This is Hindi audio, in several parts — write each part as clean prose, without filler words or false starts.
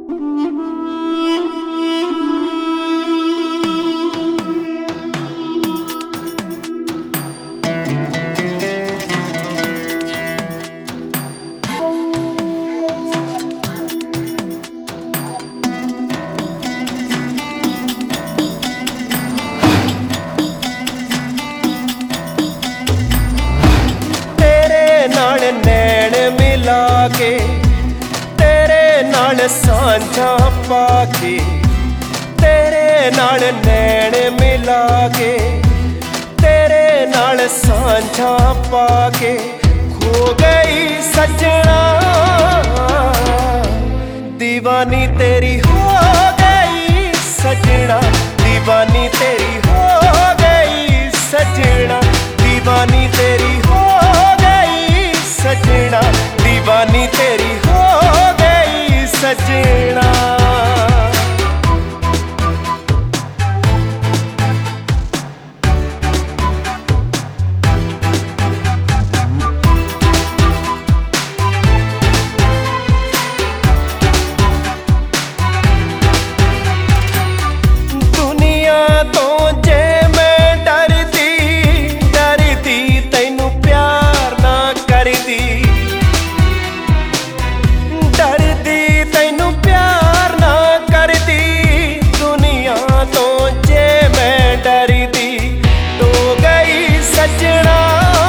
नैन मिला के तेरे नाल सांझा पाके, तेरे नाल नैन मिला के तेरे नाल सांझा पाके खो गई सजना, दीवानी तेरी हो गई सजना, दीवानी तेरी हो गई सजना, दीवानी तेरी हो सजना, दीवानी तेरी हो गई सजना। दुनिया तो जे मैं डरदी डरदी तैनू प्यार ना करदी, डरदी तैनू प्यार ना करदी, दुनिया तो जे मैं डरदी तो गई सजना,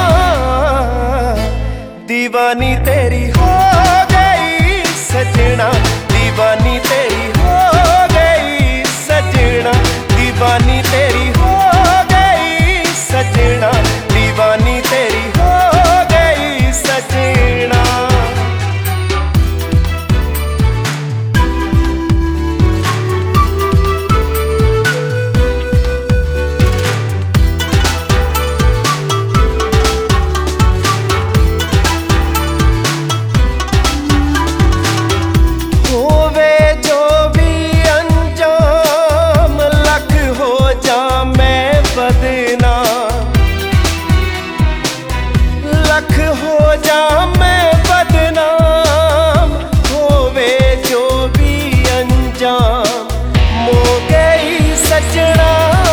दीवानी तेरी हो गई सजना, दीवानी तेरी हो गई सजना, दीवानी तेरी हो गई सजना, दीवानी तेरी हो गई सजना। होवे जो भी अंजाम लख हो जा मैं बदनाम, लख हो जा मैं बदनाम, होवे जो भी अंजाम मो गई सजना,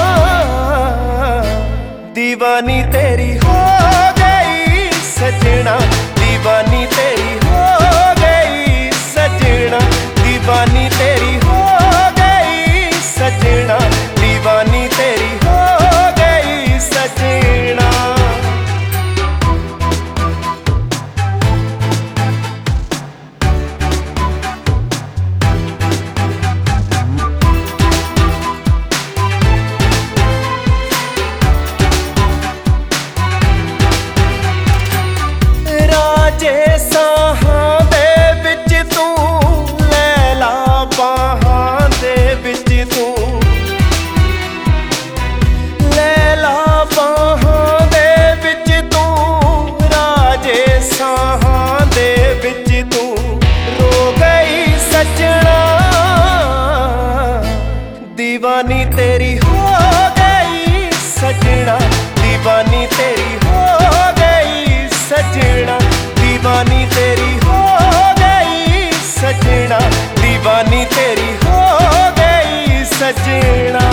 दीवानी तेरी हो गई सजना, दीवानी तेरी हो गई सजना, दीवानी तेरी हो गई सजना, दीवानी तेरी हो गई सजना। राजे साहां दे विच तू, लैला बाहां दे विच तू, लैला बाहां दे विच तू, राजे साहां दे विच तू रो गई सजना, दीवानी तेरी हो गई सजना, दीवानी तेरी हो गई सजना, दीवानी तेरी हो गई सजना, दीवानी तेरी हो गई सजना।